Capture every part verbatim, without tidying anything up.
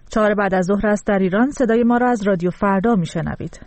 چهار بعد از ظهر است در ایران. صدای ما را از رادیو فردا میشنوید.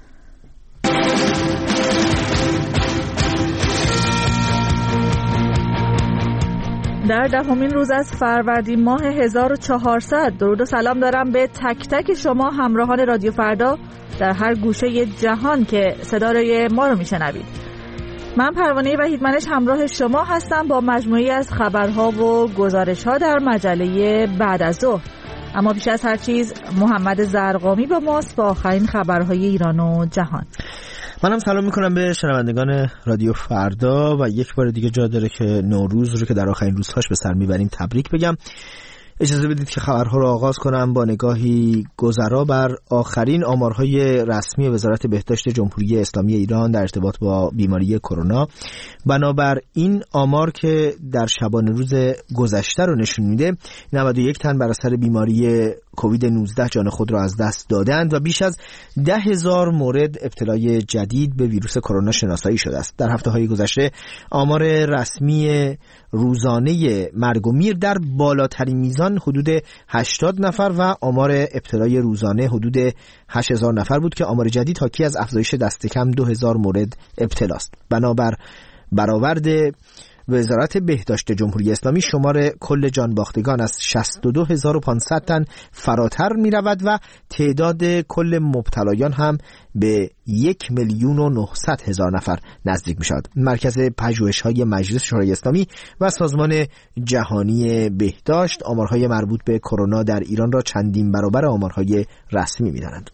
در دهمین روز از فروردین ماه هزار و چهارصد درود و سلام دارم به تک تک شما همراهان رادیو فردا در هر گوشه جهان که صدای ما رو میشنوید. من پروانه وحیدمنش همراه شما هستم با مجموعی از خبرها و گزارش‌ها در مجله بعد از ظهر. اما بیش از هر چیز محمد زرقامی با ماست با آخرین خبرهای ایران و جهان. منم سلام میکنم به شنوندگان رادیو فردا و یک بار دیگه جا داره که نوروز رو که در آخرین روزهاش به سر میبریم تبریک بگم. اجازه بدید که خبرها رو آغاز کنم با نگاهی گذرا بر آخرین آمارهای رسمی وزارت بهداشت جمهوری اسلامی ایران در ارتباط با بیماری کرونا. بنابر این آمار که در شبانه روز گذشته رو نشون میده، نود و یک تن بر اثر بیماری کووید نوزده جان خود را از دست دادند و بیش از ده هزار مورد ابتلای جدید به ویروس کرونا شناسایی شده است. در هفته های گذشته آمار رسمی روزانه مرگ و میر در بالاترین میزان حدود هشتاد نفر و آمار ابتلای روزانه حدود هشت هزار نفر بود که آمار جدید حاکی از افزایش دست کم دو هزار مورد ابتلاست. بنابر برآورد وزارت بهداشت جمهوری اسلامی شمار کل جانباختگان از شصت و دو هزار و پانصد تن فراتر می رود و تعداد کل مبتلایان هم به یک میلیون و نهصد هزار نفر نزدیک می شود. مرکز پژوهش‌های مجلس شورای اسلامی و سازمان جهانی بهداشت آمارهای مربوط به کرونا در ایران را چندین برابر آمارهای رسمی می دانند.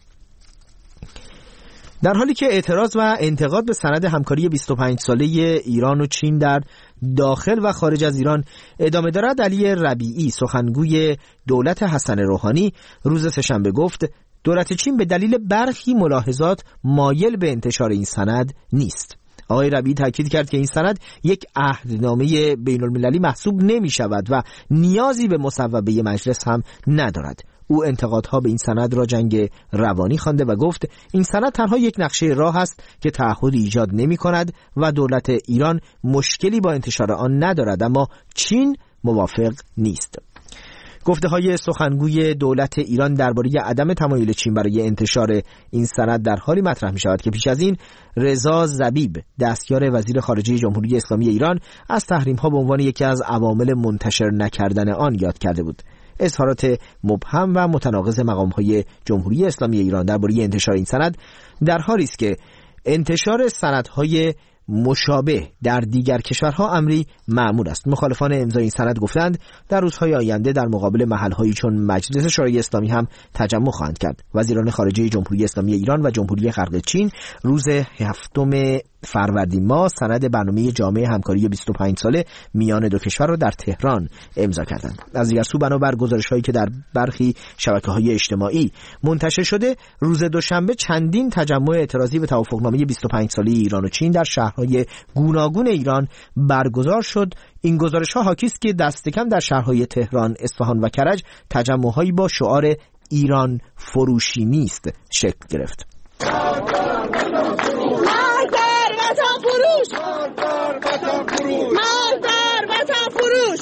در حالی که اعتراض و انتقاد به سند همکاری بیست و پنج ساله ایران و چین در داخل و خارج از ایران ادامه دارد، علی ربیعی سخنگوی دولت حسن روحانی روز سه‌شنبه گفت دولت چین به دلیل برخی ملاحظات مایل به انتشار این سند نیست. آقای ربیعی تاکید کرد که این سند یک عهدنامه بین المللی محسوب نمی شود و نیازی به مصوبه مجلس هم ندارد. او انتقادها به این سند را جنگ روانی خوانده و گفت این سند تنها یک نقشه راه است که تعهد ایجاد نمی کند و دولت ایران مشکلی با انتشار آن ندارد، اما چین موافق نیست. گفته های سخنگوی دولت ایران درباره عدم تمایل چین برای انتشار این سند در حالی مطرح می شود که پیش از این رضا زبیب دستیار وزیر خارجه جمهوری اسلامی ایران از تحریم ها به عنوان یکی از عوامل منتشر نکردن آن یاد کرده بود. اظهارات مبهم و متناقض مقام‌های جمهوری اسلامی ایران درباره انتشار این سند در حالی است که انتشار سندهای مشابه در دیگر کشورها امری معمول است. مخالفان امضای این سند گفتند در روزهای آینده در مقابل محل‌هایی چون مجلس شورای اسلامی هم تجمع خواهند کرد. وزیران خارجه جمهوری اسلامی ایران و جمهوری خلق چین روز هفتم فروردین ماه سند برنامه جامع همکاری بیست و پنج ساله میان دو کشور را در تهران امضا کردند. از دیگر سو بنابر گزارش‌هایی که در برخی شبکه‌های اجتماعی منتشر شده، روز دوشنبه چندین تجمع اعتراضی به توافقنامه بیست و پنج ساله ایران و چین در شهرهای گوناگون ایران برگزار شد. این گزارش‌ها حاکی است که دست کم در شهرهای تهران، اصفهان و کرج تجمع‌هایی با شعار ایران فروشی نیست شکل گرفت. فروش مال در وطن فروش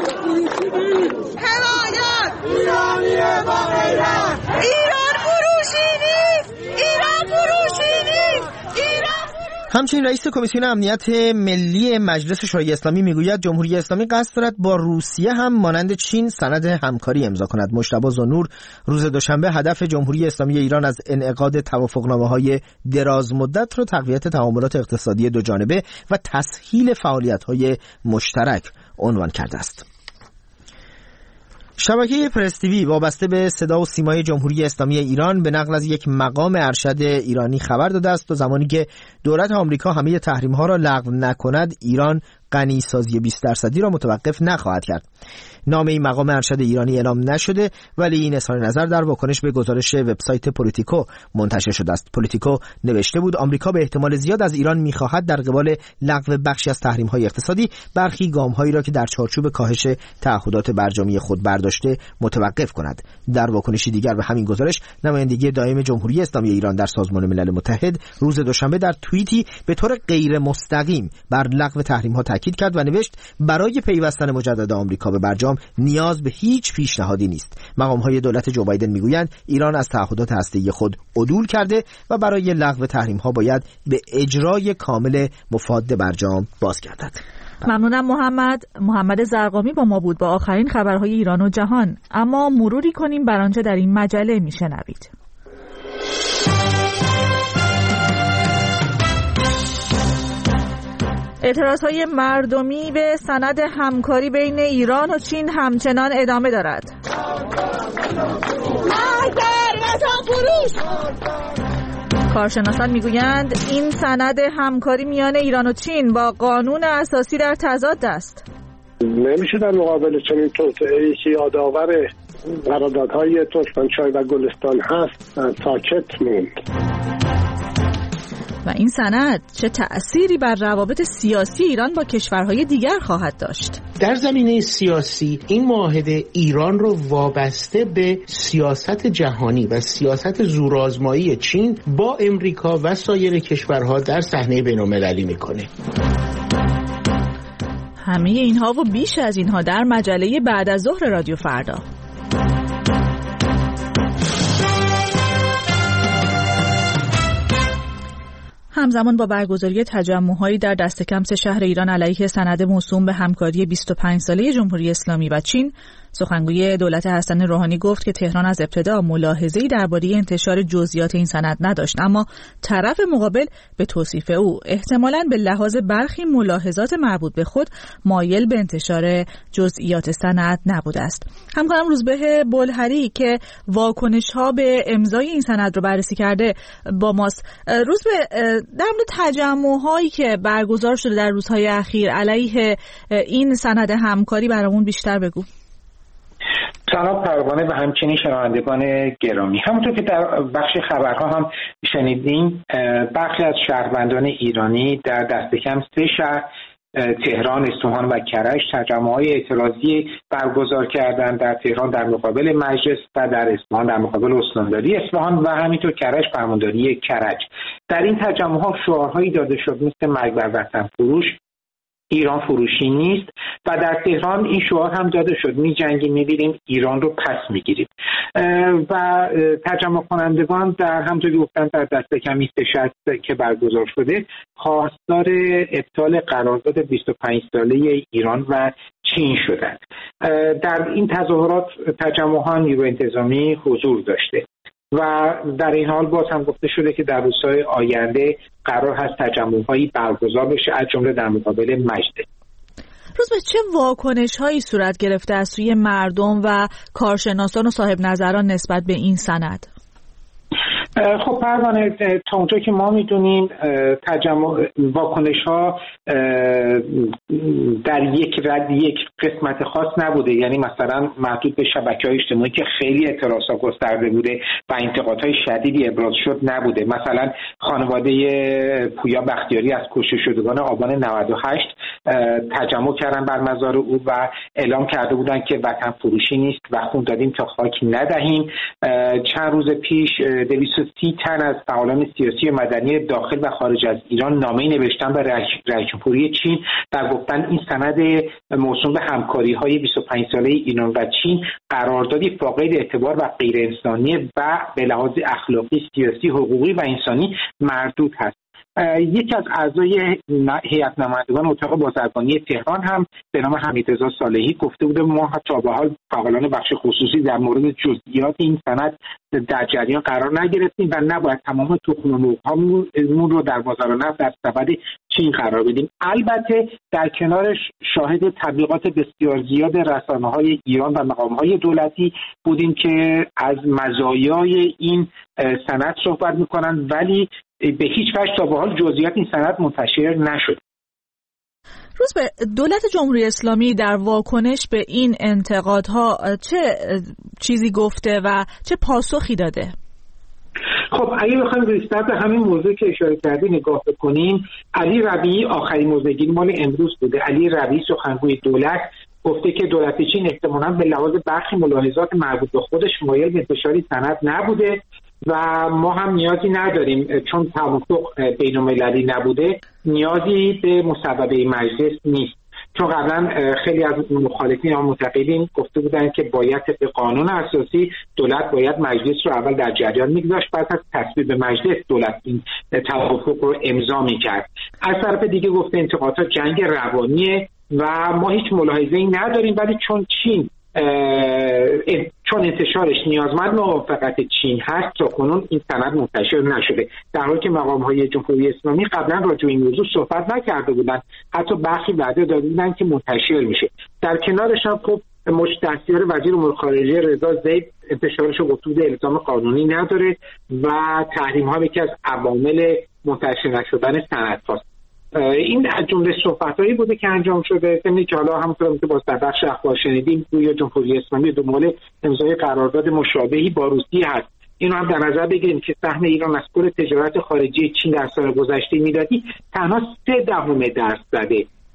حمایت ایرانی با غیرت. ایران فروشی نیست، ایران فروشی نیست، ایران فروشی. همچنین رئیس کمیسیون امنیت ملی مجلس شورای اسلامی میگوید جمهوری اسلامی قصد دارد با روسیه هم مانند چین سند همکاری امضا کند. مجتبی زنور روز دوشنبه هدف جمهوری اسلامی ایران از انعقاد توافقنامه‌های دراز مدت را تقویت تعاملات اقتصادی دو جانبه و تسهیل فعالیت‌های مشترک عنوان کرده است. شبکه پرس تیوی وابسته به صدا و سیمای جمهوری اسلامی ایران به نقل از یک مقام ارشد ایرانی خبر داده است و زمانی که دولت آمریکا همه تحریم‌ها را لغو نکند، ایران غنیسازی بیست درصدی را متوقف نخواهد کرد. نام این مقام ارشد ایرانی اعلام نشده، ولی این اظهار نظر در واکنش به گزارش وبسایت پولیتیکو منتشر شده است. پولیتیکو نوشته بود آمریکا به احتمال زیاد از ایران می‌خواهد در قبال لغو بخشی از تحریم‌های اقتصادی برخی گام‌هایی را که در چارچوب کاهش تعهدات برجامی خود برداشته متوقف کند. در واکنشی دیگر به همین گزارش، نمایندگی دائم جمهوری اسلامی ایران در سازمان ملل متحد روز دوشنبه در توییتی به طور غیر مستقیم بر لغو تحریم‌ها تاکید تاکید کرد و نوشت برای پیوستن مجدد آمریکا به برجام نیاز به هیچ پیشنهادی نیست. مقام‌های دولت جو بایدن میگویند ایران از تعهدات هسته‌ای خود عدول کرده و برای لغو تحریم‌ها باید به اجرای کامل مفاد برجام بازگردد. ممنونم محمد. محمد زرقامی با ما بود با آخرین خبرهای ایران و جهان. اما مروری کنیم بر آنچه در این مجله میشنوید. اعتراضهای مردمی به سند همکاری بین ایران و چین همچنان ادامه دارد. کارشناسان میگویند این سند همکاری میان ایران و چین با قانون اساسی در تضاد است. نمیشه در مقابل چنین توطئه‌ای که یادآور قراردادهای ترکمنچای و گلستان هست ساکت موند. و این سند چه تأثیری بر روابط سیاسی ایران با کشورهای دیگر خواهد داشت؟ در زمینه سیاسی این معاهده ایران رو وابسته به سیاست جهانی و سیاست زورآزمایی چین با امریکا و سایر کشورها در صحنه بین‌المللی میکنه. همه اینها و بیش از اینها در مجله بعد از ظهر رادیو فردا. همزمان با برگزاری تجمع‌هایی در دست کم سه شهر ایران علیه سند موسوم به همکاری بیست و پنج ساله جمهوری اسلامی و چین، سخنگوی دولت حسن روحانی گفت که تهران از ابتدا ملاحظه‌ای درباره انتشار جزئیات این سند نداشت، اما طرف مقابل به توصیف او احتمالاً به لحاظ برخی ملاحظات مربوط به خود مایل به انتشار جزئیات سند نبوده است. همکارم روزبه بلهری که واکنش‌ها به امضای این سند رو بررسی کرده با ماست. روزبه، در مورد تجمع‌هایی که برگزار شده در روزهای اخیر علیه این سند همکاری برامون بیشتر بگو. سلام پروانه و همچنین شنوندگان گرامی. همونطور که در بخش خبرها هم شنیدیم، برخی از شهروندان ایرانی در دست کم سه شهر تهران، اصفهان و کرج تجمع‌های اعتراضی برگزار کردند. در تهران در مقابل مجلس و در اصفهان در مقابل استانداری اصفهان و همینطور کرج فرمانداری کرج. در این تجمع‌ها شعارهایی داده شد مثل مرگ بر وطن فروش، ایران فروشی نیست، و در تهران این شعار هم داده شد می جنگیم می‌بینیم ایران رو پس میگیریم. و تجمع کنندگان در همونطور گفتن در دست کمی سه شهر که برگزار شده خواستار ابطال قرارداد بیست و پنج ساله ایران و چین شدند. در این تظاهرات تجمع‌ها نیروی انتظامی حضور داشته و در این حال باز هم گفته شده که در روزهای آینده قرار هست تجمع‌هایی برگزار بشه از جمله در مقابل مجلس. روزبه، چه واکنش‌هایی صورت گرفته از سوی مردم و کارشناسان و صاحب نظران نسبت به این سند؟ خب پروانه، تا اونجا که ما میدونیم تجمع واکنش‌ها در یک رد یک قسمت خاص نبوده، یعنی مثلا محدود به شبکه‌های اجتماعی که خیلی اعتراضات گسترده بوده و انتقادهای شدیدی ابراز شد نبوده. مثلا خانواده پویا بختیاری از کشته شدگان آبان نود و هشت تجمع کردن بر مزار او و اعلام کرده بودن که وطن فروشی نیست و خون دادیم تا خاک ندهیم. چند روز پیش دویست و سی تن از فعالان سیاسی و مدنی داخل و خارج از ایران نامه‌ای نوشتن به رئیس جمهوری چین و گفتن این سند موسوم به همکاری‌های بیست و پنج ساله ایران و چین قراردادی فاقد اعتبار و غیر انسانی و به لحاظ اخلاقی، سیاسی، حقوقی و انسانی مردود هست. یکی از اعضای هیئت نمایندگان اتاق بازرگانی تهران هم به نام حمیدرضا صالحی گفته بوده ما تا به حال فعالان بخش خصوصی در مورد جزئیات این سند در جریان قرار نگرفتیم و نباید تمام تخم و مرغ‌هامون رو در بازار نفت در سبد چین قرار بدیم. البته در کنارش شاهد تبلیغات بسیار زیاد رسانه‌های ایران و مقام‌های دولتی بودیم که از مزایای این سند صحبت می‌کنند، ولی به هیچ وجه تا به حال جزئیات این سند منتشر نشد. روز به دولت جمهوری اسلامی در واکنش به این انتقادها چه چیزی گفته و چه پاسخی داده؟ خب اگه بخوایم نسبت به همین موضوع که اشاره کردی نگاه بکنیم، علی ربیعی آخرین موضع‌گیری مال امروز بوده. علی ربیعی سخنگوی دولت گفته که دولت چین احتمالاً به لحاظ برخی ملاحظات مربوط به خودش مایل به انتشار سند نبوده و ما هم نیازی نداریم، چون توافق بین المللی نبوده نیازی به مصوبه مجلس نیست. چون قبلا خیلی از مخالفین یا معتقدین گفته بودن که باید طبق قانون اساسی دولت باید مجلس رو اول در جریان میگذاشت، بعد از تصویب مجلس دولت این توافق رو امضا میکرد. از طرف دیگه گفته انتقادات جنگ روانیه و ما هیچ ملاحظه‌ای نداریم، ولی چون چین چون انتشارش نیازمند موافقت چین هست تا کنون این سند منتشر نشده، در حالی که مقام‌های جمهوری اسلامی قبلا راجع به این موضوع صحبت نکرده بودن، حتی برخی وعده داده بودن که منتشر میشه. در کنارش هم خب دستیار وزیر امور خارجه رضا زید انتشارش رو گفته بوده الزام قانونی نداره و تحریم ها یکی از عوامل منتشر نشدن سند هاست. این از جمله صحبتایی بوده که انجام شده. یعنی که حالا همونطور که با بخش اخبار شنیدیم گویا جمهوری اسلامی دنبال امضای قرارداد مشابهی با روسیه هست. اینو هم در نظر بگیریم که سهم ایران از کل تجارت خارجی چین در سال گذشته میلادی تنها سه دهم درصد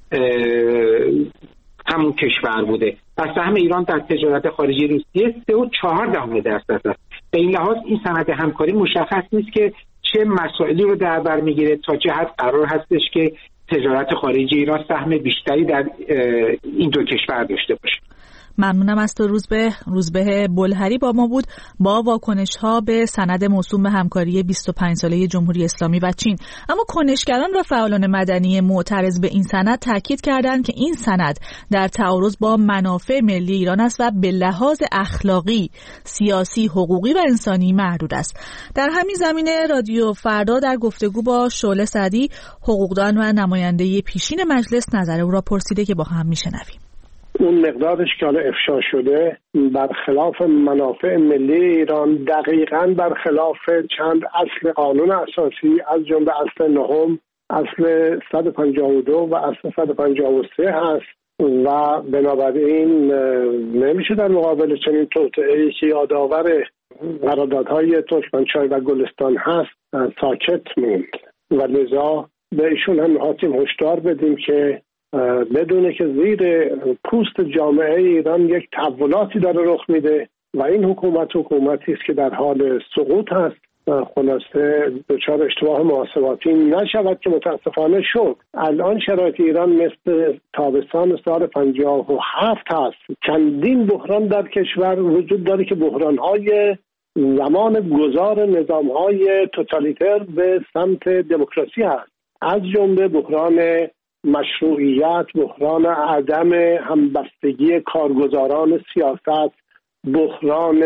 همون کشور بوده و سهم ایران در تجارت خارجی روسیه سه و چهار دهم درصد است. به این لحاظ این سند همکاری مشخص نیست که چه مسائلی رو در بر میگیره، تا چه حد قرار هستش که تجارت خارجی ایران سهم بیشتری در این دو کشور داشته باشه. ممنونم از تو روزبه. روزبه بلهری با ما بود با واکنش ها به سند موسوم به همکاری بیست و پنج ساله جمهوری اسلامی و چین. اما کنشگران و فعالان مدنی معترض به این سند تاکید کردند که این سند در تعارض با منافع ملی ایران است و به لحاظ اخلاقی، سیاسی، حقوقی و انسانی مردود است. در همین زمینه رادیو فردا در گفتگو با شعله سعدی، حقوقدان و نماینده پیشین مجلس، نظر او را پرسیده که با هم میشنویم. اون مقدارش که حالا افشا شده برخلاف منافع ملی ایران، دقیقاً برخلاف چند اصل قانون اساسی از جمله اصل نهم، اصل صد و پنجاه و دو و اصل صد و پنجاه و سه هست و بنابراین نمیشه در مقابل چنین توطئه‌ای که یادآور قراردادهای ترکمنچای و گلستان هست ساکت موند و لذا به ایشون هم می‌خواستیم هشدار بدیم که بدونه که زیر پوست جامعه ایران یک تحولاتی داره رخ میده و این حکومت حکومتی است که در حال سقوط هست. خلاصه دچار اشتباه محاسباتی نشود که متاسفانه شد. الان شرایط ایران مثل تابستان سال پنجاه و هفت هست. چندین بحران در کشور وجود داره که بحران‌های زمان گذار نظام‌های توتالیتر به سمت دموکراسی هست، از جمله بحران مشروعیت، بحران عدم همبستگی کارگزاران سیاست، بحران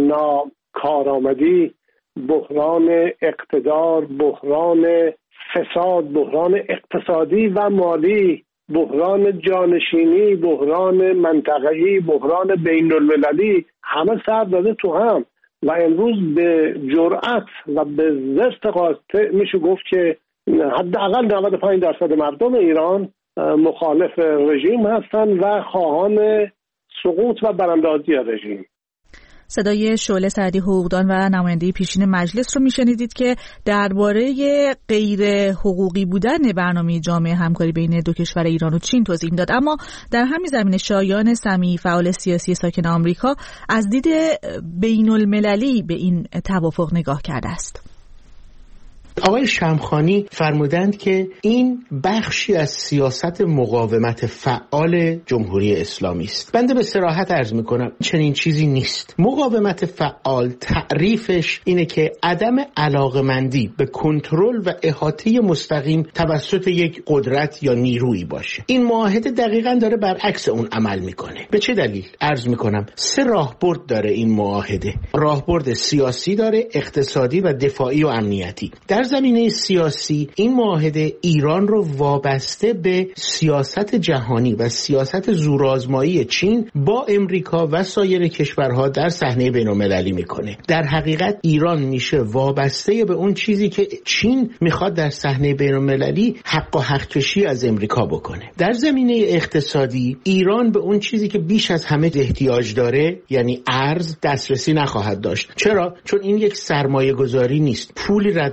ناکارآمدی، بحران اقتدار، بحران فساد، بحران اقتصادی و مالی، بحران جانشینی، بحران منطقه‌ای، بحران بین المللی، همه سر داده تو هم و امروز به جرأت و به زشت قاطع میشه گفت که حداقل نود و پنج درصد مردم ایران مخالف رژیم هستند و خواهان سقوط و براندازی رژیم. صدای شعله سعدی، حقوقدان و نماینده پیشین مجلس رو میشنیدید که درباره غیر حقوقی بودن برنامه جامعه همکاری بین دو کشور ایران و چین توضیح داد. اما در همین زمینه شایان سمیعی، فعال سیاسی ساکن آمریکا، از دید بین المللی به این توافق نگاه کرده است. آقای شمخانی فرمودند که این بخشی از سیاست مقاومت فعال جمهوری اسلامی است. بنده به صراحت عرض میکنم چنین چیزی نیست. مقاومت فعال تعریفش اینه که عدم علاقمندی به کنترل و احاطه مستقیم توسط یک قدرت یا نیرویی باشه. این معاهده دقیقاً داره برعکس اون عمل میکنه. به چه دلیل؟ عرض میکنم سه راهبرد داره این معاهده. راهبرد سیاسی داره، اقتصادی و دفاعی و امنیتی. در زمینه سیاسی این معاهده ایران رو وابسته به سیاست جهانی و سیاست زورآزمایی چین با امریکا و سایر کشورها در صحنه بین‌المللی میکنه. در حقیقت ایران میشه وابسته به اون چیزی که چین میخواد در صحنه بین‌المللی حق و حق کشی از امریکا بکنه. در زمینه اقتصادی ایران به اون چیزی که بیش از همه احتیاج داره، یعنی ارز، دسترسی نخواهد داشت. چرا؟ چون این یک سرمایه گذاری نیست، پولی رد و بدل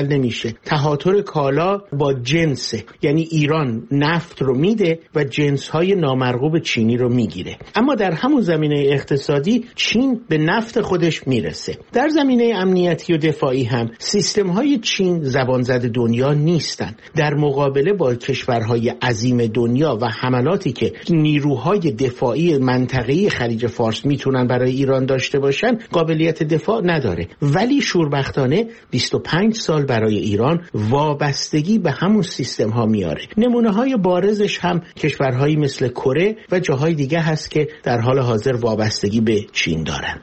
حل نمیشه. تهاتر کالا با جنسه، یعنی ایران نفت رو میده و جنس‌های نامرغوب چینی رو میگیره. اما در همون زمینه اقتصادی چین به نفت خودش میرسه. در زمینه امنیتی و دفاعی هم سیستم‌های چین زبان زد دنیا نیستن. در مقابله با کشورهای عظیم دنیا و حملاتی که نیروهای دفاعی منطقه‌ای خلیج فارس میتونن برای ایران داشته باشن، قابلیت دفاع نداره. ولی شوربختانه بیست و پنج سال برای ایران وابستگی به همون سیستم ها میاره. نمونه های بارزش هم کشورهایی مثل کره و جاهای دیگه هست که در حال حاضر وابستگی به چین دارن.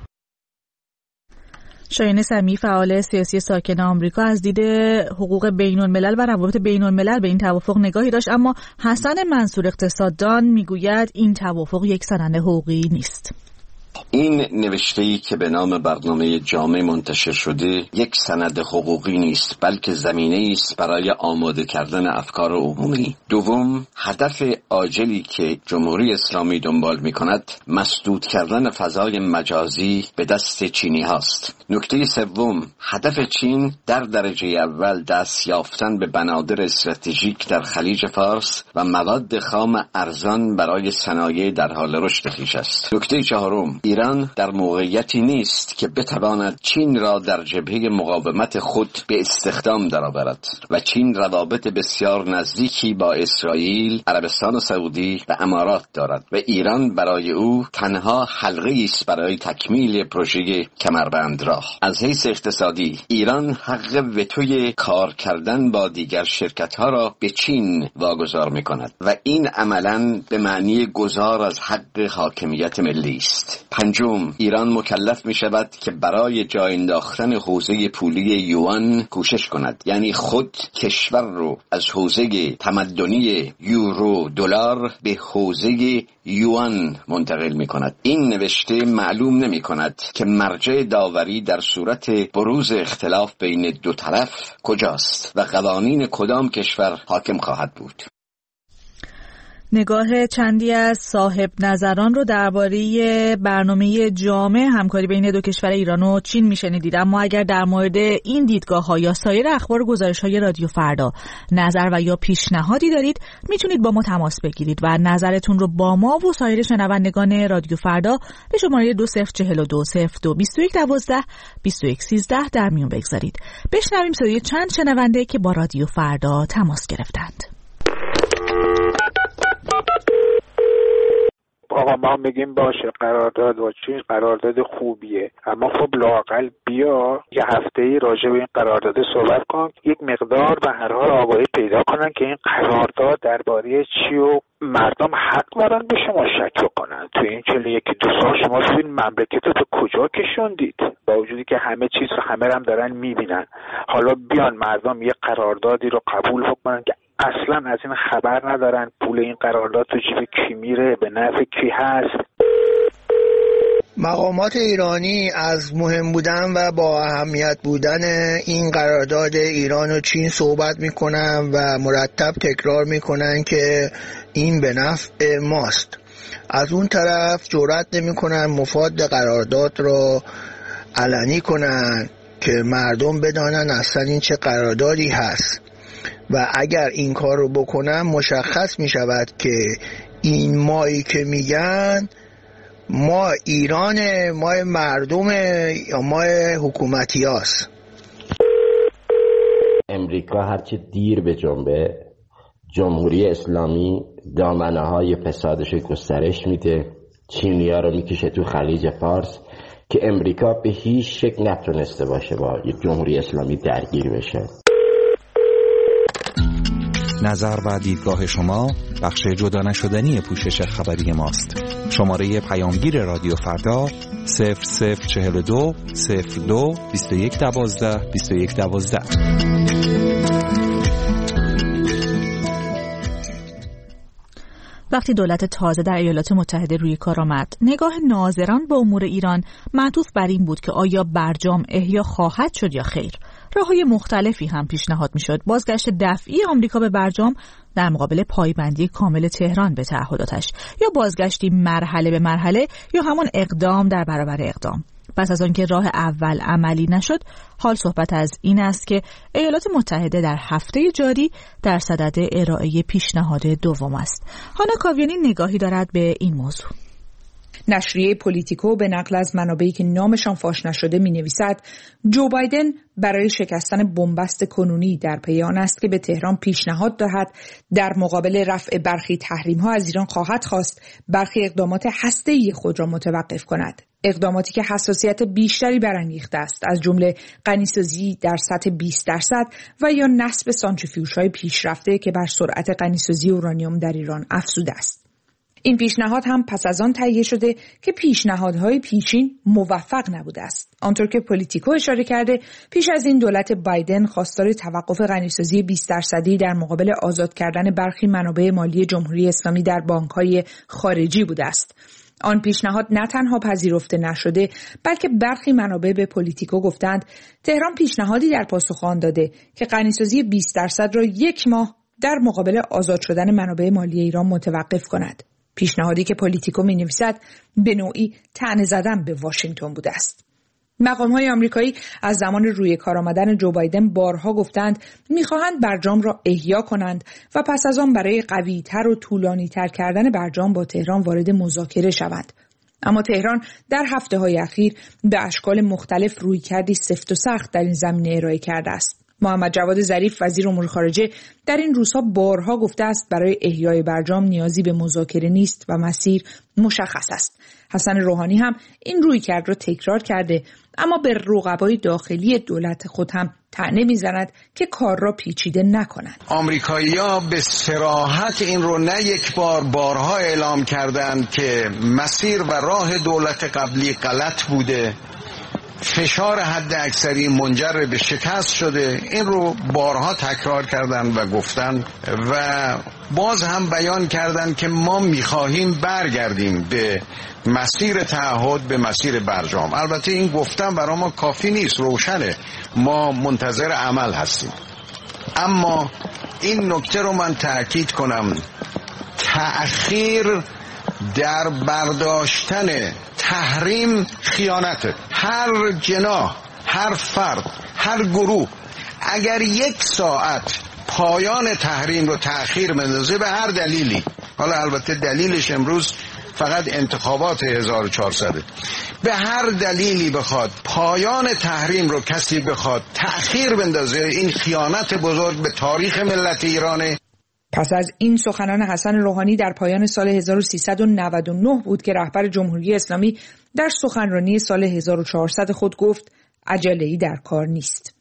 شایان سمیع، فعال سیاسی ساکن آمریکا، از دید حقوق بین الملل و روابط بین الملل به این توافق نگاهی داشت، اما حسن منصور اقتصاددان میگوید این توافق یک سند حقوقی نیست. این نوشته‌ای که به نام برنامه جامع منتشر شده یک سند حقوقی نیست، بلکه زمینه‌ای است برای آماده کردن افکار عمومی. دوم، هدف عاجلی که جمهوری اسلامی دنبال می‌کند مسدود کردن فضای مجازی به دست چینی هاست. نکته سوم، هدف چین در درجه اول دست یافتن به بنادر استراتژیک در خلیج فارس و مواد خام ارزان برای صنایع در حال رشد خویش است. نکته چهارم، ایران در موقعیتی نیست که بتواند چین را در جبهه مقاومت خود به استخدام درآورد و چین روابط بسیار نزدیکی با اسرائیل، عربستان سعودی و امارات دارد و ایران برای او تنها حلقه‌ای است برای تکمیل پروژه کمربند راه. از حیث اقتصادی ایران حق وتوی کار کردن با دیگر شرکت‌ها را به چین واگذار می‌کند و این عملاً به معنی گذار از حق حاکمیت ملی است. پنجم، ایران مکلف می شود که برای جای انداختن حوزه پولی یوان کوشش کند، یعنی خود کشور رو از حوزه تمدنی یورو دلار به حوزه یوان منتقل می کند. این نوشته معلوم نمی کند که مرجع داوری در صورت بروز اختلاف بین دو طرف کجاست و قوانین کدام کشور حاکم خواهد بود. نگاه چندی از صاحب نظران رو درباره برنامه جامع همکاری بین دو کشور ایران و چین میشنیدید. اما اگر در مورد این دیدگاه‌ها یا سایر اخبار و گزارش‌های رادیو فردا نظر و یا پیشنهادی دارید، میتونید با ما تماس بگیرید و نظرتون رو با ما و سایر شنوندگان رادیو فردا به شماره دو صفر چهل و دو صفر دو بیست و یک دوازده بیست و یک سیزده در میون بگذارید. بشنویم صدای چند شنونده که با رادیو فردا تماس گرفتند. آقا ما میگیم باشه قرارداد با چین قرارداد خوبیه، اما خب لااقل بیا یه هفته‌ای راجع به این قرارداد صحبت کن، یک مقدار به هر حال آگاهی پیدا کنن که این قرارداد درباره چی و مردم حق دارن به شما شک کنن. تو این چهل و یک دو سال شما ببین مملکت رو به کجا کشوندید، با وجودی که همه چیز رو همه هم دارن میبینن. حالا بیان مردم یه قراردادی رو قبول بکنن که اصلا از این خبر ندارن، پول این قرارداد تو جیب کی میره، به نفع کی هست. مقامات ایرانی از مهم بودن و با اهمیت بودن این قرارداد ایران و چین صحبت میکنن و مرتب تکرار میکنن که این به نفع ماست. از اون طرف جرئت نمیکنن مفاد قرارداد رو علنی کنن که مردم بدانن اصلا این چه قراردادی هست، و اگر این کار رو بکنن مشخص می شود که این مایی که میگن ما ایران، ما مردم، یا ما حکومتی هاست. امریکا هرچی دیر به جنبه، جمهوری اسلامی دامنه های فسادش گسترش میده، چینی ها رو میکشه تو خلیج فارس که امریکا به هیچ شکل نتونسته باشه با جمهوری اسلامی درگیر بشه. نظر و دیدگاه شما بخش جدا نشدنی پوشش خبری ماست. شماره پیامگیر رادیو فردا صفر صفر چهل و دو صفر دو بیست و یک دوازده بیست و یک دوازده. وقتی دولت تازه در ایالات متحده روی کار آمد، نگاه ناظران به امور ایران معطوف بر این بود که آیا برجام احیا خواهد شد یا خیر. راه‌های مختلفی هم پیشنهاد می‌شد. بازگشت دفعی آمریکا به برجام در مقابل پایبندی کامل تهران به تعهداتش، یا بازگشتی مرحله به مرحله، یا همان اقدام در برابر اقدام. پس از آنکه راه اول عملی نشد، حال صحبت از این است که ایالات متحده در هفته جاری در صدد ارائه پیشنهاد دوم است. هانا کاویانی نگاهی دارد به این موضوع. نشریه پولیتیکو به نقل از منابعی که نامشان فاش نشده می نویسد جو بایدن برای شکستن بنبست کنونی در پی آن است که به تهران پیشنهاد دهد در مقابل رفع برخی تحریم‌ها از ایران خواهد خواست برخی اقدامات هسته‌ای خود را متوقف کند. اقداماتی که حساسیت بیشتری برانگیخته است، از جمله غنیسازی در سطح بیست درصد و یا نصب سانتریفیوژهای پیشرفته که بر سرعت غنیسازی اورانیوم در ایران افزوده است. این پیشنهاد هم پس از آن تهیه شده که پیشنهادهای پیشین موفق نبوده است. آنطور که پولیتیکو اشاره کرده، پیش از این دولت بایدن خواستار توقف غنیسازی بیست درصدی در مقابل آزاد کردن برخی منابع مالی جمهوری اسلامی در بانک‌های خارجی بوده است. آن پیشنهاد نه تنها پذیرفته نشده، بلکه برخی منابع به پولیتیکو گفتند تهران پیشنهادی در پاسخ آن داده که غنیسازی بیست درصد را یک ماه در مقابل آزاد شدن منابع مالی ایران متوقف کند. پیشنهادی که پولیتیکو می نویسد به نوعی طعنه زدن به واشنگتن بوده است. مقام‌های آمریکایی از زمان روی کار آمدن جو بایدن بارها گفتند می‌خواهند برجام را احیا کنند و پس از آن برای قوی‌تر و طولانی‌تر کردن برجام با تهران وارد مذاکره شوند. اما تهران در هفته‌های اخیر به اشکال مختلف رویکردی سفت و سخت در این زمینه ارائه کرده است. محمد جواد ظریف وزیر امور خارجه در این روزها بارها گفته است برای احیای برجام نیازی به مذاکره نیست و مسیر مشخص است. حسن روحانی هم این رویکرد را تکرار کرده، اما به رقبای داخلی دولت خود هم طعنه می‌زند که کار را پیچیده نکنند. آمریکایی‌ها به صراحت این رو نه یک بار بارها اعلام کردند که مسیر و راه دولت قبلی غلط بوده، فشار حد اکثری منجر به شکست شده. این رو بارها تکرار کردن و گفتن و باز هم بیان کردن که ما میخواهیم برگردیم به مسیر تعهد، به مسیر برجام. البته این گفتن برای ما کافی نیست، روشنه، ما منتظر عمل هستیم. اما این نکته رو من تأکید کنم، تأخیر در برداشتن تحریم خیانته. هر جناح، هر فرد، هر گروه اگر یک ساعت پایان تحریم رو تأخیر بندازه به هر دلیلی، حالا البته دلیلش امروز فقط انتخابات هزار و چهارصد، به هر دلیلی بخواد پایان تحریم رو کسی بخواد تأخیر بندازه، این خیانت بزرگ به تاریخ ملت ایرانه. پس از این سخنان حسن روحانی در پایان سال هزار و سیصد و نود و نه بود که رهبر جمهوری اسلامی در سخنرانی سال هزار و چهارصد خود گفت عجله‌ای در کار نیست.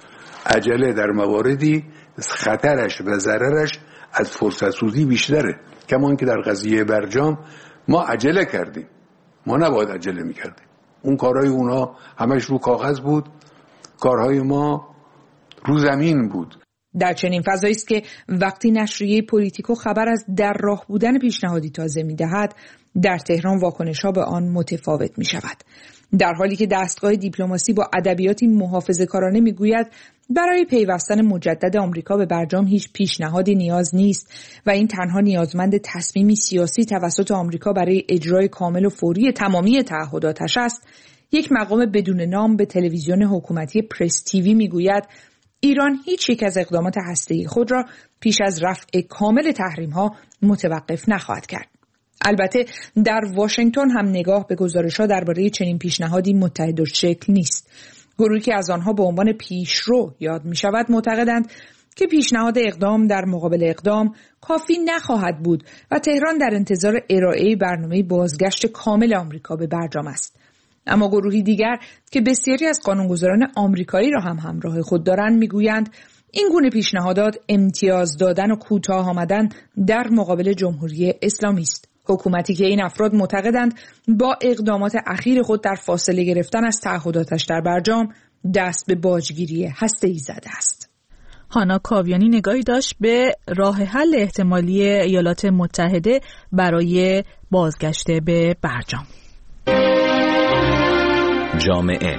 عجله در مواردی خطرش و ضررش از فرصت سوزی بیشتره. کمان که در قضیه برجام ما عجله کردیم، ما نباید عجله میکردیم. اون کارهای اونا همش رو کاغذ بود، کارهای ما رو زمین بود. در چنین فضایی است که وقتی نشریه پولیتیکو خبر از در راه بودن پیشنهادی تازه می‌دهد، در تهران واکنش‌ها به آن متفاوت می‌شود. در حالی که دستگاه دیپلماسی با ادبیاتی محافظه‌کارانه می‌گوید برای پیوستن مجدد آمریکا به برجام هیچ پیشنهادی نیاز نیست و این تنها نیازمند تصمیمی سیاسی توسط آمریکا برای اجرای کامل و فوری تمامی تعهداتش است، یک مقام بدون نام به تلویزیون حکومتی پرس تیوی می‌گوید ایران هیچ یک از اقدامات هسته‌ای خود را پیش از رفع کامل تحریم‌ها متوقف نخواهد کرد. البته در واشنگتن هم نگاه به گزارش‌ها درباره چنین پیشنهادی متحدالشکل نیست. گروهی که از آنها به عنوان پیشرو یاد می‌شود معتقدند که پیشنهاد اقدام در مقابل اقدام کافی نخواهد بود و تهران در انتظار ارائه برنامه بازگشت کامل آمریکا به برجام است. اما گروهی دیگر که بسیاری از قانونگذاران آمریکایی را هم همراه خود دارند میگویند این گونه پیشنهادات امتیاز دادن و کوتاه آمدن در مقابل جمهوری اسلامی است. حکومتی که این افراد معتقدند با اقدامات اخیر خود در فاصله گرفتن از تعهداتش در برجام دست به باجگیری هسته‌ای زده است. هانا کاویانی نگاهی داشت به راه حل احتمالی ایالات متحده برای بازگشت به برجام. جامعه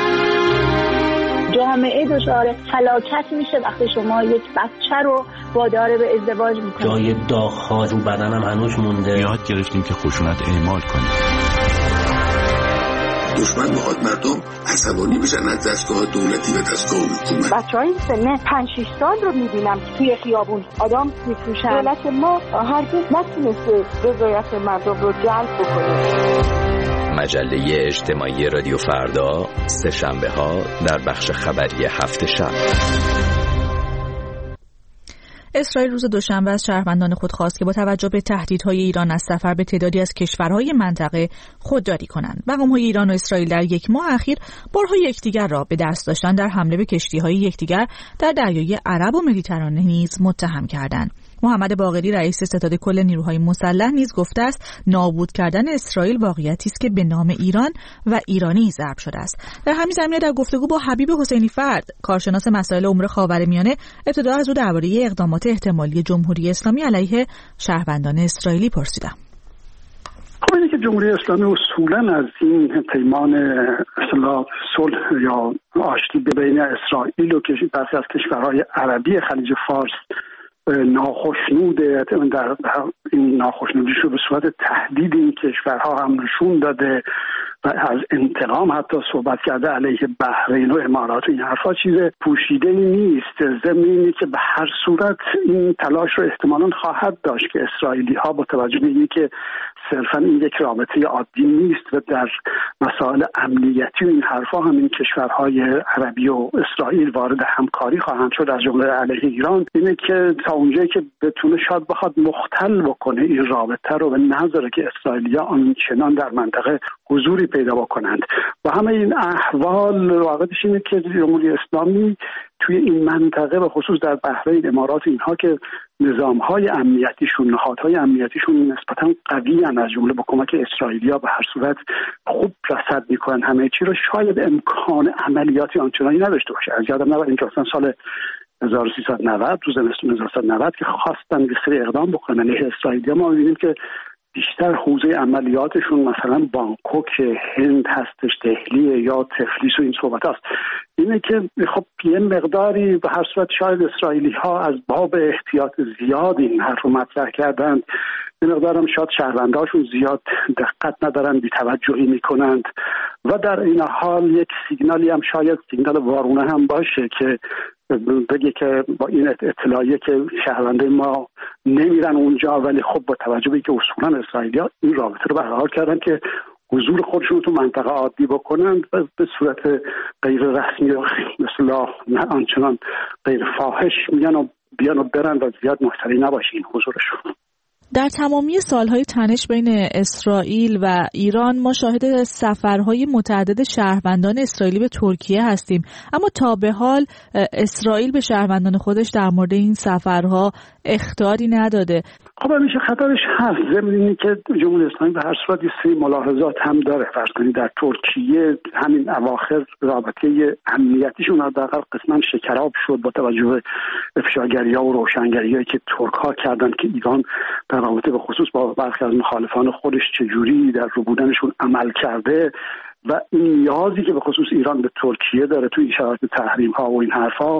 جامعه دچار فلاکت میشه وقتی شما یک بچه رو وادار به ازدواج میکنید. جای داغ‌ها رو بدنم هنوز مونده. یاد گرفتیم که خشونت اعمال کنیم. دشمن میخواد مردم عصبانی بشن از دستگاه دولتی و دستگاه حکومت. بچهای سن پنج شش سال رو میبینم که توی خیابون آدم میفروشن. دولت ما هرگز نتونسته رضایت مردم رو جلب بکنه. مجله اجتماعی رادیو فردا سه شنبه ها در بخش خبری هفت شب. اسرائیل روز دوشنبه از شهروندان خود خواست که با توجه به تهدیدهای ایران از سفر به تعدادی از کشورهای منطقه خودداری کنند. مقام‌های ایران و اسرائیل در یک ماه اخیر بارها یکدیگر را به دست داشتن در حمله به کشتی‌های یکدیگر در دریای عرب و مدیترانه نیز متهم کردند. محمد باقری رئیس ستاد کل نیروهای مسلح نیز گفته است نابود کردن اسرائیل واقعیتی است که به نام ایران و ایرانی ضرب شده است. در همین زمینه در گفتگو با حبیب حسینی فرد کارشناس مسائل امور خاورمیانه ابتدا از او درباره اقدامات احتمالی جمهوری اسلامی علیه شهروندان اسرائیلی پرسیدم. خب که جمهوری اسلامی اصولا از این پیمان اصطلاح صلح یا آشتی بین اسرائیل و برخی از کشورهای عربی خلیج فارس ناخشنوده، در این ناخشنودیش رو به صورت تهدید این کشورها هم نشون داده و از انتقام حتی صحبت کرده علیه بحرین و امارات. این حرفا چیز پوشیده نیست، ضمن اینه که به هر صورت این تلاش رو احتمالاً خواهد داشت که اسرائیلی ها با توجه به اینکه که صرفاً این یک رابطه عادی نیست و در مسائل امنیتی و این حرفا هم این کشورهای عربی و اسرائیل وارد همکاری خواهند شد از جمله علیه ایران، اینه که تا اونجایی که بتونه شاید بخواد مختل بکنه این رابطه رو و نذاره که اسرائیلیا آنچنان در منطقه حضوری پیدا بکنند. و همه این احوال واقعیتش اینه که جمهوری اسلامی توی این منطقه و خصوص در بحرین، امارات، اینها که نظام‌های امنیتیشون، نهادهای امنیتیشون نسبتاً قوی هستند، از جمله با کمک اسرائیلیا به هر صورت خوب رصد می‌کنن همه چی رو، شاید امکان عملیاتی آنچنانی نداشته باشه. از یادم نبره اینکه اصلا سال هزار و سیصد و نود روز زمستون هزار و سیصد و نود که خواستن یه سری اقدام بکنن علیه اسرائیلیا، ما می‌بینیم که بیشتر حوزه عملیاتشون مثلا بانکوک، هند هستش، دهلی یا تفلیس و این صحبت هست. اینه که خب یه مقداری به هر صورت شاید اسرائیلی ها از باب احتیاط زیاد این حرف رو مطرح کردند، یه مقدار هم شاید شهروندهاشون زیاد دقت ندارن، بی توجهی میکنند و در این حال یک سیگنالی هم شاید سیگنال وارونه هم باشه که بگه که با این اطلاعیه که شهرونده ما نمیرن اونجا، ولی خب با توجه به اینکه اصولا اسرائیلیا این رابطه رو برقرار کردن که حضور خودشون تو منطقه عادی بکنن و به صورت غیر رسمی و مثلا نه آنچنان غیر فاحش میان و بیان و برن و زیاد مشتری نباشه این حضورشون. در تمامی سالهای تنش بین اسرائیل و ایران ما شاهد سفرهای متعدد شهروندان اسرائیلی به ترکیه هستیم، اما تا به حال اسرائیل به شهروندان خودش در مورد این سفرها اخطاری نداده. خب همیشه خطرش هست، ضمن اینه که جمهوری اسلامی به هر صورت یه سری ملاحظات هم داره. فرض کنید در ترکیه همین اواخر رابطه امنیتیشون حداقل قسما شکراب شد با توجه به افشاگری‌ها و روشنگری‌هایی که ترک‌ها کردن که ایران در رابطه به خصوص با برخی از مخالفان خودش چجوری در ربودنشون عمل کرده و این نیازی که به خصوص ایران به ترکیه داره توی شرایط تحریم‌ها و این حرفا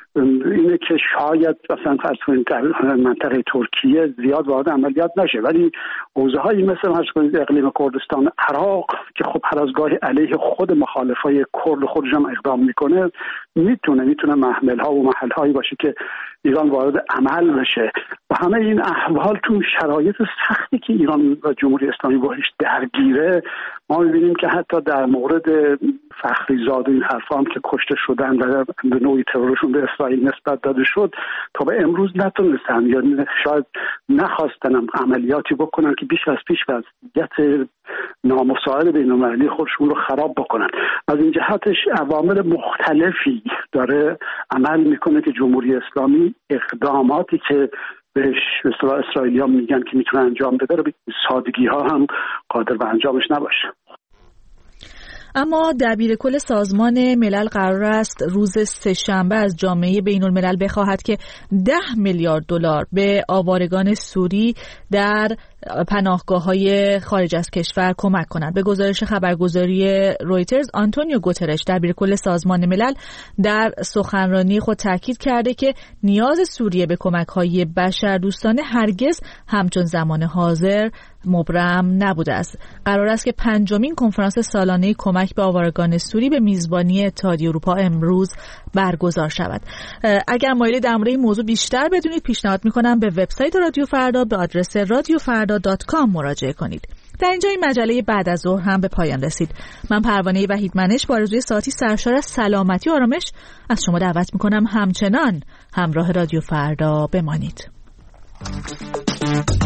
اینه که شاید مثلا فرض کنید در منطقه ترکیه زیاد وارد عملیات نشه، ولی حوزه‌هایی مثل فرض کنید اقلیم کردستان عراق که خب هر از گاهی علیه خود مخالفای کرد خودش هم اقدام میکنه میتونه میتونه محمل‌ها و محل‌هایی باشه که ایران وارد عمل بشه و همه این احوال تو شرایط سختی که ایران و جمهوری اسلامی باهاش درگیره ما می‌بینیم که حتی در مورد فخریزاد و این حرفا هم که کشته شدن و به نوعی ترورشون به اسرائیل نسبت داده شد تا به امروز نتونستن یا شاید نخواستن هم عملیاتی بکنن که بیش از پیش وضعیت نامساعد بین‌المللی خودشون رو خراب بکنن. از این جهتش عوامل مختلفی داره عمل میکنه که جمهوری اسلامی اقداماتی که بهش به اصطلاح اسرائیلی‌ها میگن که میتونه انجام بده رو به سادگی ها هم قادر به انجامش نباشه. اما دبیر کل سازمان ملل قرار است روز سه‌شنبه از جامعه بین الملل بخواهد که ده میلیارد دلار به آوارگان سوری در پناهگاه‌های خارج از کشور کمک کنند. به گزارش خبرگزاری رویترز، آنتونیو گوترش دبیرکل سازمان ملل در سخنرانی خود تاکید کرده که نیاز سوریه به کمک‌های بشردوستانه هرگز همچون زمان حاضر مبرم نبوده است. قرار است که پنجمین کنفرانس سالانه کمک به آوارگان سوری به میزبانی اتحادیه اروپا امروز برگزار شود. اگر مایل در مورد این موضوع بیشتر بدونید، پیشنهاد می‌کنم به وبسایت رادیو فردا به آدرس رادیو فردا دات کام مراجعه کنید. در اینجا این مجله بعد از ظهر هم به پایان رسید. من پروانه وحیدمنش با آرزوی ساعتی سرشار از سلامتی و آرامش از شما دعوت می‌کنم همچنان همراه رادیو فردا بمانید.